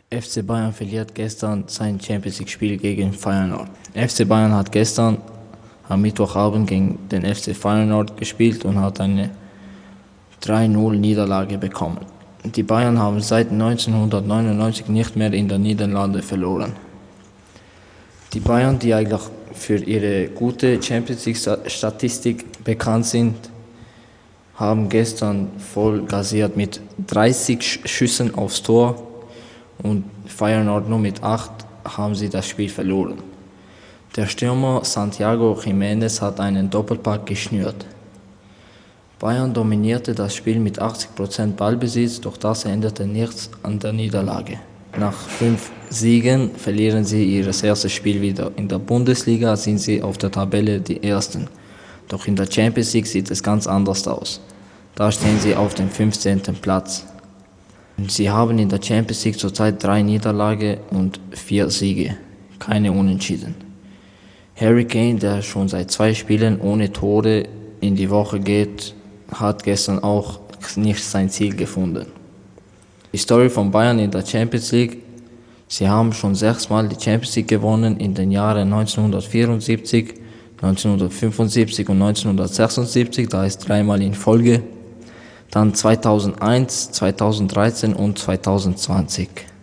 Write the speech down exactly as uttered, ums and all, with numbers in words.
F C Bayern verliert gestern sein Champions League-Spiel gegen Feyenoord. F C Bayern hat gestern am Mittwochabend gegen den F C Feyenoord gespielt und hat eine drei null Niederlage bekommen. Die Bayern haben seit neunzehnhundertneunundneunzig nicht mehr in den Niederlanden verloren. Die Bayern, die eigentlich für ihre gute Champions League-Statistik bekannt sind, haben gestern voll gasiert mit dreißig Schüssen aufs Tor und Feyenoord nur mit acht haben sie das Spiel verloren. Der Stürmer Santiago Jiménez hat einen Doppelpack geschnürt. Bayern dominierte das Spiel mit achtzig Prozent Ballbesitz, doch das änderte nichts an der Niederlage. Nach fünf Siegen verlieren sie ihr erstes Spiel wieder. In der Bundesliga sind sie auf der Tabelle die Ersten. Doch in der Champions League sieht es ganz anders aus. Da stehen sie auf dem fünfzehnten Platz. Sie haben in der Champions League zurzeit drei Niederlagen und vier Siege, keine Unentschieden. Harry Kane, der schon seit zwei Spielen ohne Tore in die Woche geht, hat gestern auch nicht sein Ziel gefunden. Die Story von Bayern in der Champions League: Sie haben schon sechsmal die Champions League gewonnen in den Jahren neunzehnhundertvierundsiebzig, neunzehnhundertfünfundsiebzig und neunzehnhundertsechsundsiebzig, da ist dreimal in Folge. Dann zweitausendeins, zweitausenddreizehn und zweitausendzwanzig.